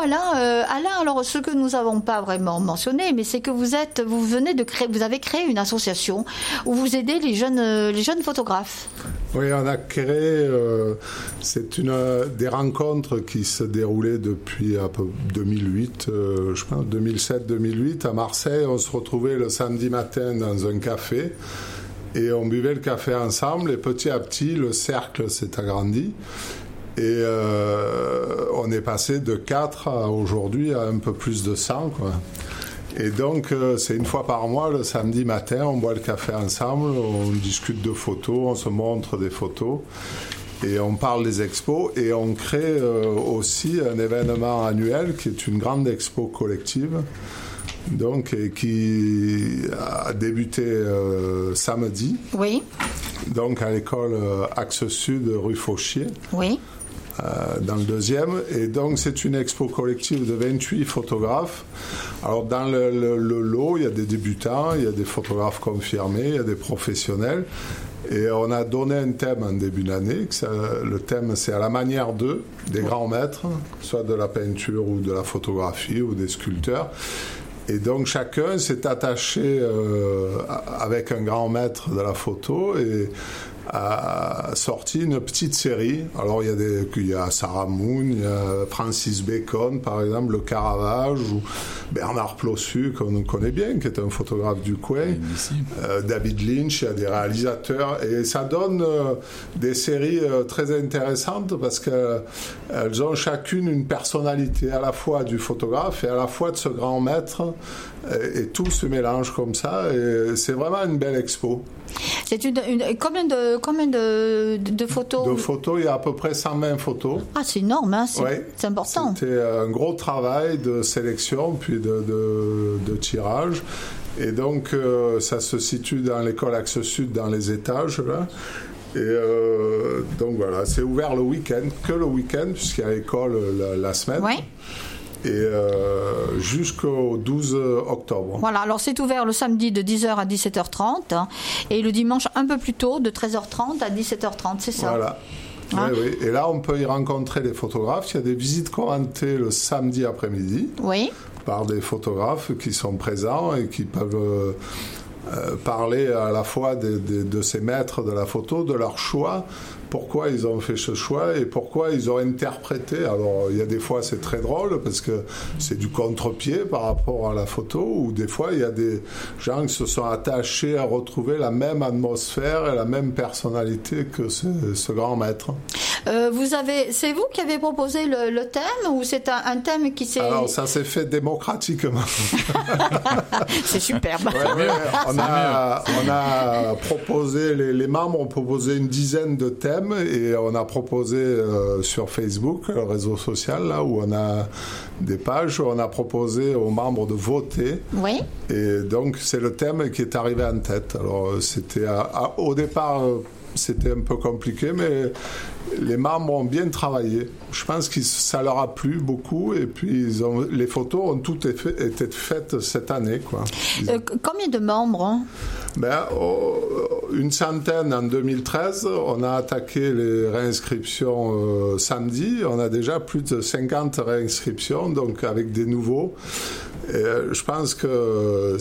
Alain. Alain, alors ce que nous n'avons pas vraiment mentionné, mais c'est que vous avez créé une association où vous aidez les jeunes photographes. Oui, on a créé, c'est des rencontres qui se déroulaient depuis un peu 2008, je pense 2007-2008 à Marseille. On se retrouvait le samedi matin dans un café et on buvait le café ensemble et petit à petit le cercle s'est agrandi et on est passé de 4 à aujourd'hui à un peu plus de 100 quoi. Et donc, c'est une fois par mois, le samedi matin, on boit le café ensemble, on discute de photos, on se montre des photos, et on parle des expos, et on crée aussi un événement annuel qui est une grande expo collective, donc, et qui a débuté samedi, oui. Donc à l'école Axe Sud, rue Fauchier. Oui. Dans le 2e, et donc c'est une expo collective de 28 photographes. Alors dans le lot, il y a des débutants, il y a des photographes confirmés, il y a des professionnels, et on a donné un thème en début d'année. Le thème, c'est à la manière des grands maîtres, soit de la peinture ou de la photographie ou des sculpteurs. Et donc chacun s'est attaché avec un grand maître de la photo et a sorti une petite série. Alors il y a Sarah Moon, il y a Francis Bacon par exemple, le Caravage, ou Bernard Plossu qu'on connaît bien, qui est un photographe du coin, David Lynch, il y a des réalisateurs, et ça donne des séries très intéressantes parce qu'elles ont chacune une personnalité à la fois du photographe et à la fois de ce grand maître, et tout se mélange comme ça, et c'est vraiment une belle expo. C'est combien de photos? De photos, il y a à peu près 120 photos. Ah, c'est énorme, hein, c'est important. C'était un gros travail de sélection, puis de tirage. Et donc, ça se situe dans l'école Axe Sud, dans les étages, là. Et donc voilà, c'est ouvert le week-end, que le week-end, puisqu'il y a école la semaine. Oui. Et jusqu'au 12 octobre. Voilà, alors c'est ouvert le samedi de 10h à 17h30 et le dimanche un peu plus tôt de 13h30 à 17h30, c'est ça? Voilà. Hein? Oui. Et là, on peut y rencontrer des photographes. Il y a des visites commentées le samedi après-midi, oui, par des photographes qui sont présents et qui peuvent parler à la fois de ces maîtres de la photo, de leur choix, pourquoi ils ont fait ce choix et pourquoi ils ont interprété. Alors, il y a des fois, c'est très drôle parce que c'est du contre-pied par rapport à la photo, ou des fois, il y a des gens qui se sont attachés à retrouver la même atmosphère et la même personnalité que ce grand maître. C'est vous qui avez proposé le thème, ou c'est un thème qui s'est... Alors, ça s'est fait démocratiquement. C'est superbe. Ouais, on a proposé, les membres ont proposé une dizaine de thèmes, et on a proposé sur Facebook, le réseau social, là où on a des pages, on a proposé aux membres de voter. Oui. Et donc, c'est le thème qui est arrivé en tête. Alors, c'était au départ... C'était un peu compliqué, mais les membres ont bien travaillé. Je pense que ça leur a plu beaucoup, et puis les photos ont toutes été faites cette année, quoi. Combien de membres, hein? Une centaine en 2013. On a attaqué les réinscriptions samedi. On a déjà plus de 50 réinscriptions, donc avec des nouveaux. Et, je pense que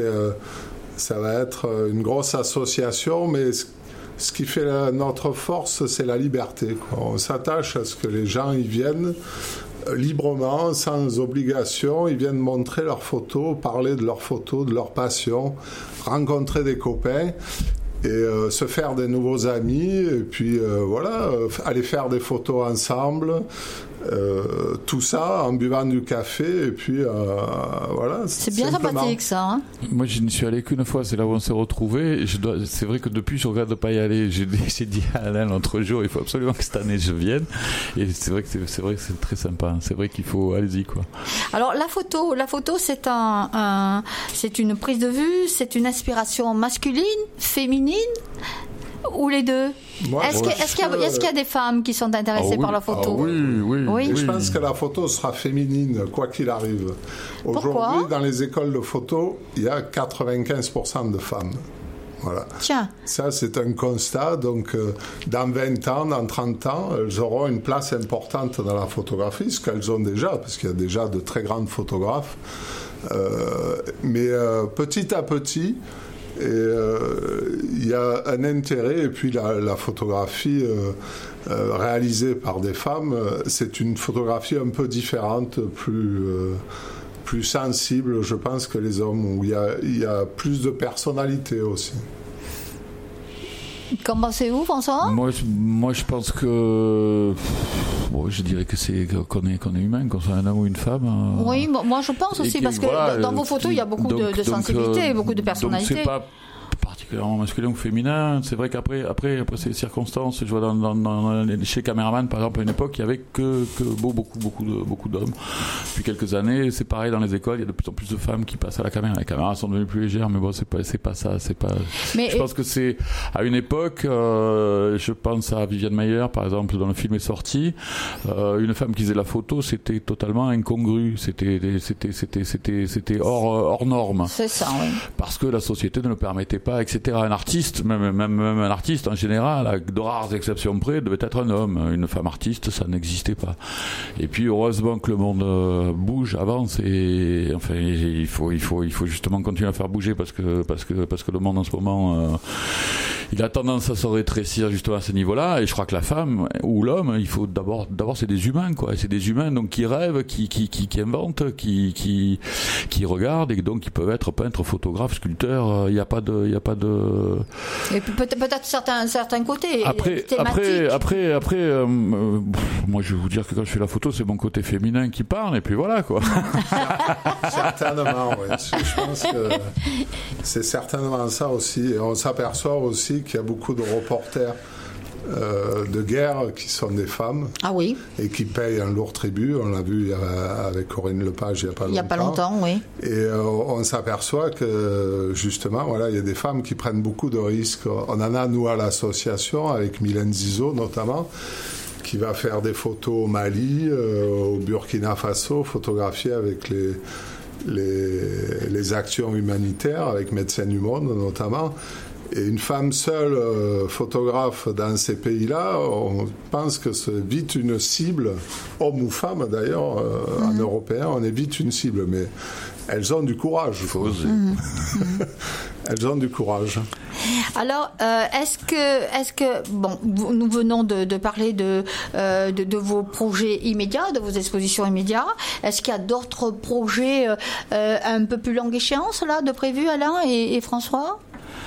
ça va être une grosse association, mais ce qui fait notre force, c'est la liberté, quoi. On s'attache à ce que les gens y viennent librement, sans obligation. Ils viennent montrer leurs photos, parler de leurs photos, de leur passion, rencontrer des copains et se faire des nouveaux amis, et puis aller faire des photos ensemble. Tout ça en buvant du café, et puis voilà. C'est bien sympathique, ça, hein. Moi, je n'y suis allé qu'une fois, c'est là où on s'est retrouvés. C'est vrai que depuis, je regarde pas y aller. J'ai dit à Alain l'autre jour, il faut absolument que cette année je vienne. Et c'est vrai que c'est très sympa. C'est vrai qu'il faut, allez-y, quoi. Alors la photo, c'est une prise de vue, c'est une inspiration masculine, féminine, ou les deux? Est-ce qu'il y a des femmes qui sont intéressées par la photo? Oui. Je pense que la photo sera féminine, quoi qu'il arrive. Aujourd'hui, dans les écoles de photo, il y a 95% de femmes. Voilà. Tiens. Ça, c'est un constat. Donc, dans 20 ans, dans 30 ans, elles auront une place importante dans la photographie, ce qu'elles ont déjà, parce qu'il y a déjà de très grandes photographes. Mais petit à petit, il y a un intérêt, et puis la photographie réalisée par des femmes, c'est une photographie un peu différente, plus sensible, je pense, que les hommes, où il y a plus de personnalité aussi. Qu'en pensez-vous, François ? Moi, je pense que... Bon, je dirais qu'on est humain, qu'on soit un homme ou une femme. Oui, moi je pense aussi, parce que dans vos photos, il y a beaucoup de sensibilité, beaucoup de personnalité. Donc c'est pas particulièrement masculin ou féminin. C'est vrai qu'après ces circonstances, je vois chez Caméraman, par exemple, à une époque, il y avait que beaucoup d'hommes. Depuis quelques années, c'est pareil dans les écoles, il y a de plus en plus de femmes qui passent à la caméra. Les caméras sont devenues plus légères, mais bon, c'est pas ça. Je pense que c'est à une époque, je pense à Viviane Maier, par exemple, dont le film est sorti, une femme qui faisait la photo, c'était totalement incongru. C'était hors norme. C'est ça, oui. Parce que la société ne le permettait pas, etc. Un artiste, même un artiste en général, à de rares exceptions près, devait être un homme. Une femme artiste, ça n'existait pas. Et puis heureusement que le monde bouge, avance, et enfin il faut justement continuer à faire bouger parce que le monde en ce moment il a tendance à se rétrécir justement à ce niveau-là. Et je crois que la femme ou l'homme, il faut d'abord c'est des humains, quoi. Et c'est des humains donc qui rêvent, qui inventent, qui regardent, et donc qui peuvent être peintres, photographes, sculpteurs. Il n'y a pas de Et peut-être certains côtés. Après, moi je vais vous dire que quand je fais la photo, c'est mon côté féminin qui parle, et puis voilà, quoi. Certainement, oui. Je pense que c'est certainement ça aussi. Et on s'aperçoit aussi qu'il y a beaucoup de reporters de guerre qui sont des femmes. Ah oui. Et qui payent un lourd tribut. On l'a vu avec Corinne Lepage il n'y a pas longtemps. Oui. Et on s'aperçoit que justement, voilà, il y a des femmes qui prennent beaucoup de risques. On en a, nous, à l'association, avec Mylène Zizot notamment, qui va faire des photos au Mali, au Burkina Faso, photographier avec les actions humanitaires, avec Médecins du Monde notamment. Et une femme seule photographe dans ces pays-là, on pense que c'est vite une cible, homme ou femme d'ailleurs, en européen, on est vite une cible, mais elles ont du courage. Il faut oser. Elles ont du courage. Alors, est-ce que bon, nous venons de parler de vos projets immédiats, de vos expositions immédiates. Est-ce qu'il y a d'autres projets un peu plus longue échéance là de prévus, Alain et François?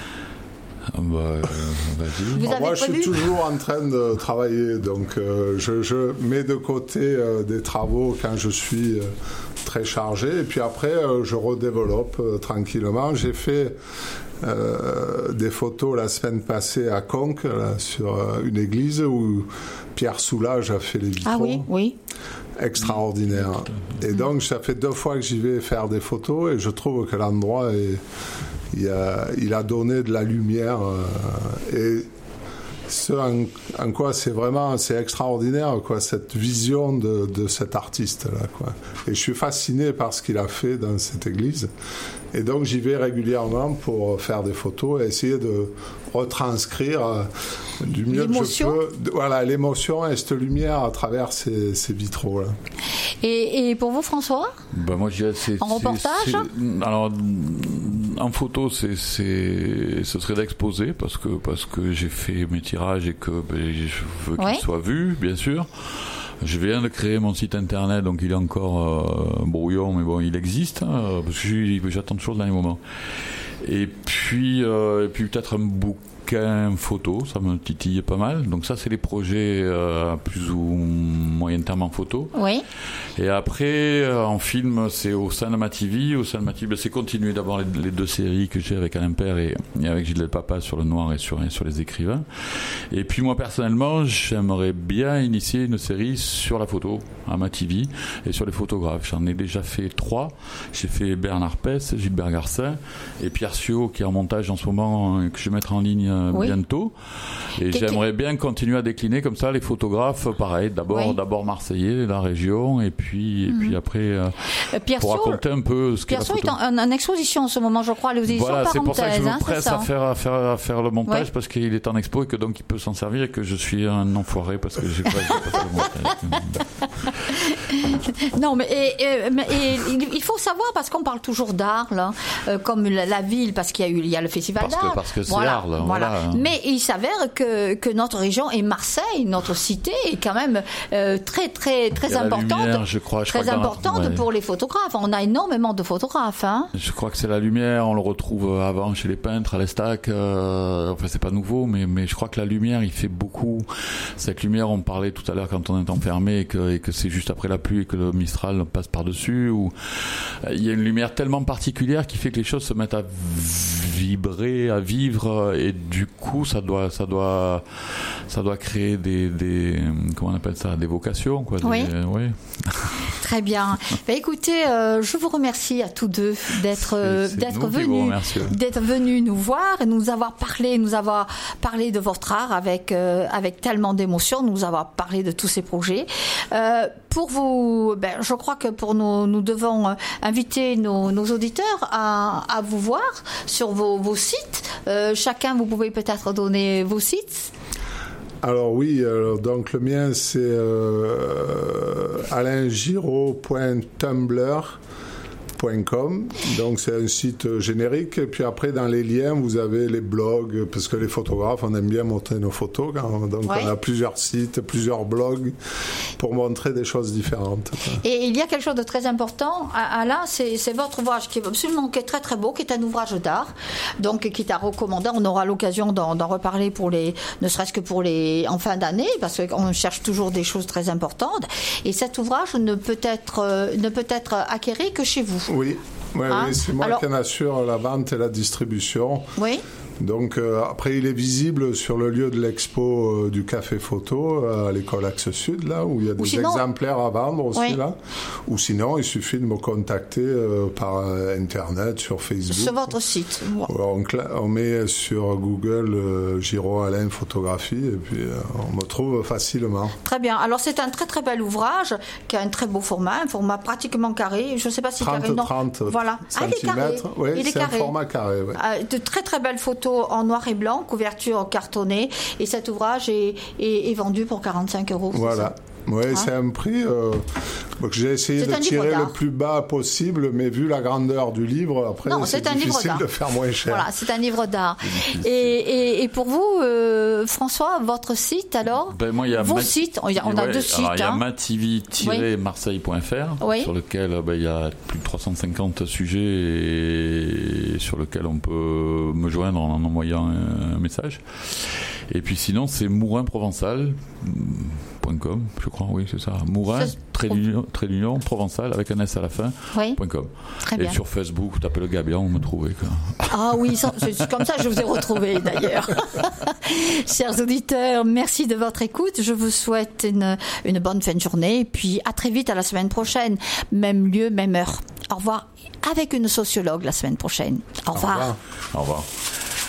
Vas-y. Moi, je suis toujours en train de travailler, donc je mets de côté des travaux quand je suis très chargé, et puis après, je redéveloppe tranquillement. J'ai fait des photos la semaine passée à Conques, là, sur une église où Pierre Soulages a fait les vitraux. Ah oui. Extraordinaire. Et donc, ça fait 2 fois que j'y vais faire des photos, et je trouve que l'endroit il a donné de la lumière, et ce en quoi c'est extraordinaire, quoi, cette vision de cet artiste là, quoi. Et je suis fasciné par ce qu'il a fait dans cette église, et donc j'y vais régulièrement pour faire des photos et essayer de retranscrire du mieux l'émotion. que je peux, voilà, l'émotion et cette lumière à travers ces vitraux là. Et pour vous, François? Moi, je dirais en reportage. Alors, en photo, ce serait d'exposer parce que j'ai fait mes tirages et que je veux qu'ils soient vus, bien sûr. Je viens de créer mon site internet, donc il est encore brouillon, mais bon, il existe, parce que j'attends toujours le dernier moment. Et puis peut-être un bouquin photo, ça me titille pas mal. Donc ça, c'est les projets plus ou moyen terme en photo. Oui. Et après, en film, c'est au sein de ma TV. Au sein de ma TV, c'est continuer d'avoir les 2 séries que j'ai avec Alain Père et avec Gilles Delpapa sur le noir et sur les écrivains. Et puis moi, personnellement, j'aimerais bien initier une série sur la photo à ma TV et sur les photographes. J'en ai déjà fait 3. J'ai fait Bernard Pess, Gilbert Garcin et Pierre Siot, qui est en montage en ce moment, que je vais mettre en ligne bientôt. Et j'aimerais bien continuer à décliner comme ça les photographes, pareil, d'abord marseillais, la région, et puis après pour raconter un peu ce qu'est la photo. Pierre Sault est en exposition en ce moment, je crois, les expositions Voilà, c'est pour ça que je me Parenthèse, presse à faire le montage, parce qu'il est en expo et que donc il peut s'en servir, et que je suis un enfoiré parce que j'ai pas fait le montage. Non, mais il faut savoir, parce qu'on parle toujours d'Arles, hein, comme la ville, parce qu'il y a le festival d'Arles. Parce que c'est Arles. Voilà. Mais il s'avère que notre région et Marseille, notre cité, est quand même très importante. Lumière, je crois importante pour les photographes. On a énormément de photographes. Hein. Je crois que c'est la lumière. On le retrouve avant chez les peintres à l'Estac. Enfin, c'est pas nouveau, mais je crois que la lumière, il fait beaucoup. Cette lumière, on parlait tout à l'heure quand on est enfermé et que c'est juste après la pluie et que le Mistral passe par-dessus. Ou il y a une lumière tellement particulière qui fait que les choses se mettent à vibrer, à vivre, et du coup, ça doit créer des comment on appelle ça, des vocations, quoi. Oui. Très bien. Écoutez, je vous remercie à tous deux d'être venus nous voir et nous avoir parlé de votre art avec tellement d'émotion, nous avoir parlé de tous ces projets. Pour vous, je crois que nous devons inviter nos auditeurs à vous voir sur vos sites. Chacun, vous pouvez peut-être donner vos sites. Alors oui, donc le mien c'est alaingiraud.tumblr.com, donc c'est un site générique, et puis après dans les liens vous avez les blogs, parce que les photographes on aime bien montrer nos photos, donc on a plusieurs sites, plusieurs blogs pour montrer des choses différentes. Et il y a quelque chose de très important, Alain, c'est votre ouvrage qui est très très beau, qui est un ouvrage d'art, donc qui est à recommander. On aura l'occasion d'en reparler ne serait-ce que pour en fin d'année, parce qu'on cherche toujours des choses très importantes, et cet ouvrage ne peut être acquéri que chez vous. Oui, c'est moi qui en assure la vente et la distribution. Oui. Donc après il est visible sur le lieu de l'expo du Café Photo à l'école Axe Sud, là où il y a des exemplaires à vendre aussi, là. Ou sinon il suffit de me contacter par internet, sur Facebook. Sur votre site. On met sur Google Giraud Alain Photographie, et puis on me trouve facilement. Très bien. Alors c'est un très très bel ouvrage qui a un très beau format, un format pratiquement carré. Je ne sais pas si 30 voilà. centimètres. Il est c'est carré. Un format carré. Ouais. De très très belles photos en noir et blanc, couverture cartonnée, et cet ouvrage est vendu pour 45 €. Voilà. Oui, c'est un prix que j'ai essayé de tirer le plus bas possible, mais vu la grandeur du livre, après c'est difficile de faire moins cher. Voilà, c'est un livre d'art. Et pour vous, François, votre site alors? Moi, vos sites, on a deux sites. Il y a matv-marseille.fr, sur lequel il y a plus de 350 sujets et sur lequel on peut me joindre en envoyant un message. Et puis sinon, c'est mourinprovençal.com, je crois, oui, c'est ça. Mourin, trait d'union, provençal, avec un S à la fin, .com. Très bien. Et sur Facebook, vous tapez le Gabian, vous me trouvez. Quoi. Ah oui, c'est comme ça que je vous ai retrouvé, d'ailleurs. Chers auditeurs, merci de votre écoute. Je vous souhaite une bonne fin de journée. Et puis, à très vite, à la semaine prochaine. Même lieu, même heure. Au revoir. Avec une sociologue la semaine prochaine. Au revoir. Au revoir.